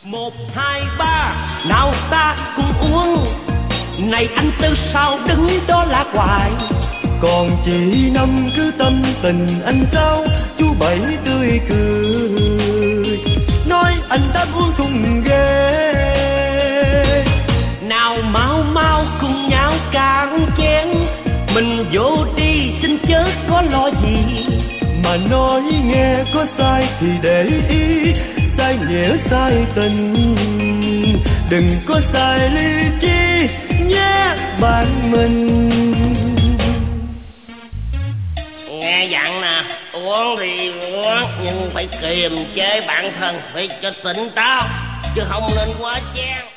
1, 2, 3, nào ta cùng uống. Này anh Tư sao đứng đó lá hoài, còn chị Năm cứ tâm tình anh sao, chú Bảy tươi cười nói anh đáp uống cùng ghê. nào mau mau cùng nhau cạn chén, mình vô đi xin chớ có lo gì. Mà nói nghe có sai thì để ý, sai nghĩa sai tình, đừng có sai ly chi nhé bạn mình. Nghe dặn nè, uống thì uống nhưng phải kiềm chế bản thân, phải cho tỉnh táo chứ không nên quá chén.